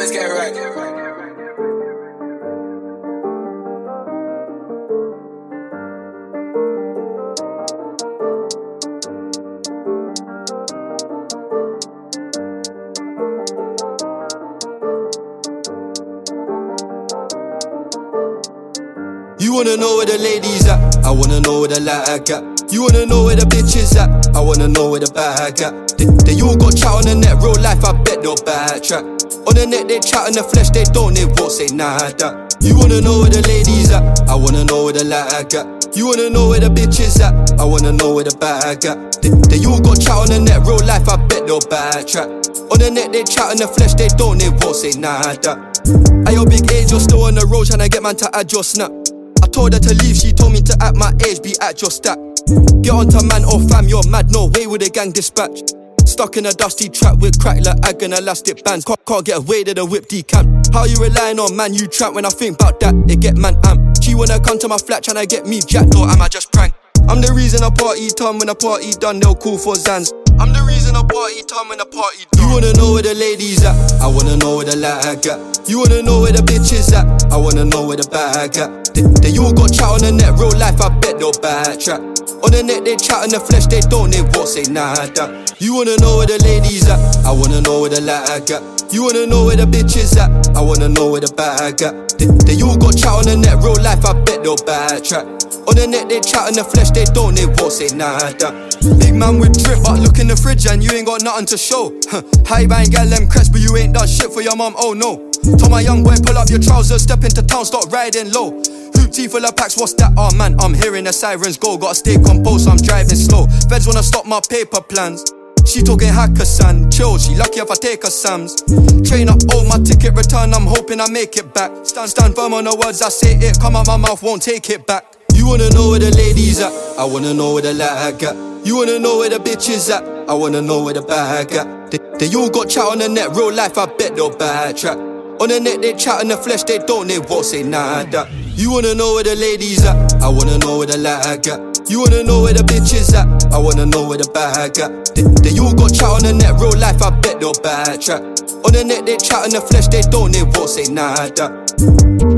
Let's get it right. You wanna know where the ladies at? I wanna know where the lag at. You wanna know where the bitches at? I wanna know where the bag at. They all got chat on the net, real life, I bet they'll backtrack. On the net they chat, on the flesh they don't, they won't say nada. You wanna know where the ladies at? I wanna know where the lag at. You wanna know where the bitches at? I wanna know where the bag at. They all got chat on the net, real life, I bet they'll backtrack. On the net they chat, on the flesh they don't, they won't say nada. Ayo, big age, you're still on the road trying to get man to add your snap. I told her to leave, she told me to at my age, be at your stack. Get onto man, oh fam, you're mad, no way with a gang dispatch. Stuck in a dusty trap with crack like ag and elastic bands. Can't get away to the whip decamp. How you relying on man, you trap? When I think about that, it get man amp. She wanna come to my flat tryna get me jacked, or am I just prank? I'm the reason a party done, when a party done, they'll call for Zans. I'm the reason a party done, when a party done. You wanna know where the ladies at? I wanna know where the lag at. You wanna know where the bitches at? I wanna know where the bag at. They all got chat on the net, real life, I bet they'll backtrack. On the net they chat, on the flesh they don't, they won't say nada. You wanna know where the ladies at? I wanna know where the lag at. You wanna know where the bitches at? I wanna know where the bag at. They all got chat on the net, real life, I bet they'll backtrack. On the net they chat, on the flesh they don't, they won't say nada. Big man with drip, but look in the fridge and you ain't got nothing to show. High bang gal them crest, but you ain't done shit for your mum, oh no. Told my young boy pull up your trousers, step into town, start riding low. Hoop tea full of packs, what's that? Oh man, I'm hearing the sirens go. Gotta stay composed, so I'm driving slow. Feds wanna stop my paper plans. She talking Hakkasan, chill, she lucky if I take her Sams. Train up, oh my ticket return, I'm hoping I make it back. Stand firm on the words I say, it come out my mouth, won't take it back. You wanna know where the ladies at? I wanna know where the lag at. You wanna know where the bitches at? I wanna know where the bag at. They all got chat on the net, real life, I bet they'll backtrack. On the net they chat, on the flesh they don't, they won't say nada. You wanna know where the ladies at? I wanna know where the lag at. You wanna know where the bitches at? I wanna know where the bag at. They all got chat on the net, real life, I bet they'll backtrack. On the net they chat, on the flesh they don't, they won't say nada.